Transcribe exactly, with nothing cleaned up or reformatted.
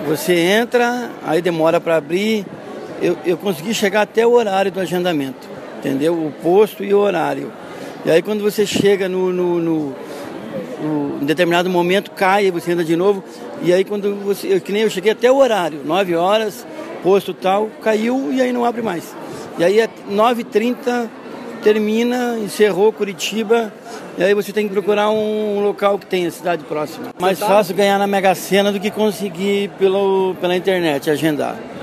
Você entra, aí demora para abrir. Eu, eu consegui chegar até o horário do agendamento, entendeu? O posto e o horário. E aí quando você chega no, no, no, no em determinado momento, cai, você entra de novo. E aí quando você, eu, que nem eu cheguei até o horário, nove horas, posto tal, caiu e aí não abre mais. E aí é nove e trinta, termina, encerrou Curitiba, e aí você tem que procurar um local que tenha cidade próxima. Mais fácil ganhar na Mega Sena do que conseguir pelo, pela internet, agendar.